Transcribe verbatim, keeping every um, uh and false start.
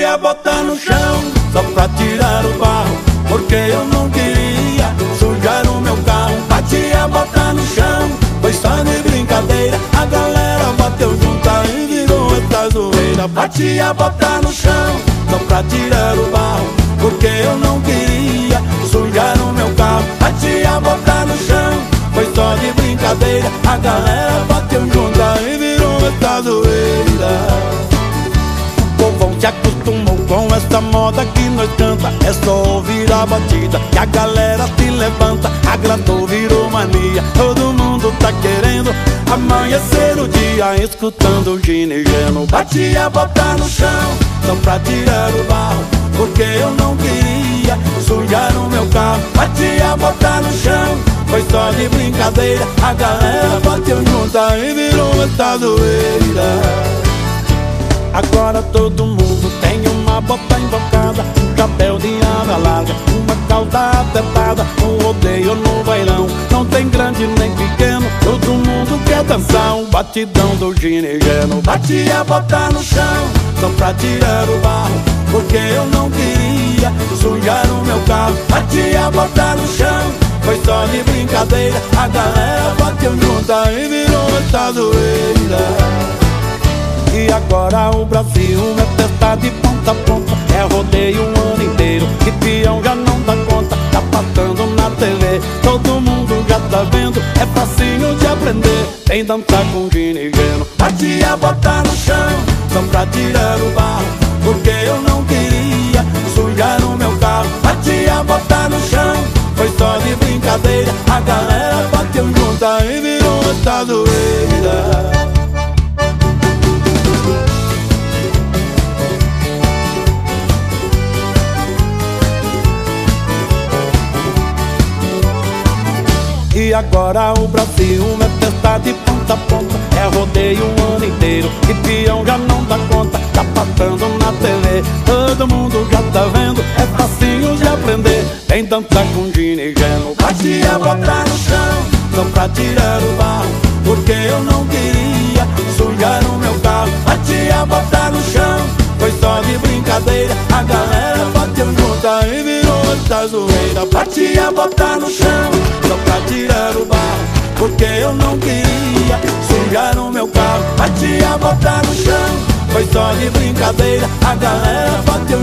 Batia a bota no chão só pra tirar o barro, porque eu não queria sujar o meu carro. Batia a bota no chão, foi só de brincadeira. A galera bateu junta e virou essa zoeira. Batia a bota no chão só pra tirar o barro, porque eu não queria sujar o meu carro. Batia a bota no chão, foi só de brincadeira. A galera bateu junta e virou essa zoeira. O povão se acostumou com essa moda que nós canta. É só ouvir a batida que a galera se levanta. Agradou, virou mania, todo mundo tá querendo amanhecer o dia escutando o ginegeno. Batia a bota no chão só pra tirar o barro, porque eu não queria sujar o meu carro. Batia a bota no chão, foi só de brincadeira. A galera bateu junta e virou essa zoeira. Agora todo mundo tem uma bota invocada, um chapéu de asa larga, uma calça apertada. No rodeio, no bailão, não tem grande nem pequeno, todo mundo quer dançar um batidão do ginegeno. Bati a bota no chão só pra tirar o barro, porque eu não queria sujar o meu carro. Bati a bota no chão, foi só de brincadeira. A galera bateu junta e virou essa zoeira. E agora o Brasil é festa de ponta a ponta, é rodeio um ano inteiro, que peão já não dá conta. Tá passando na T V, todo mundo já tá vendo, é facinho de aprender, vem dançar com ginegeno. Bati a bota no chão só pra tirar o barro, porque eu não queria sujar o meu carro. Bati a bota no chão, foi só de brincadeira. A galera bateu junta e virou essa zoeira. E agora o Brasil é festa de ponta a ponta, é rodeio um ano inteiro, que peão já não dá conta. Tá passando na T V, todo mundo já tá vendo, é facinho de aprender, vem dançar com ginegeno. Bati a bota no chão só pra tirar o barro, porque eu não queria sujar o meu carro. Bati a bota no chão, foi só de brincadeira. A galera bateu junta e virou essa zoeira. Bati a bota no chão só pra tirar o barro, porque eu não queria sujar o meu carro. Bati a bota no chão, foi só de brincadeira. A galera bateu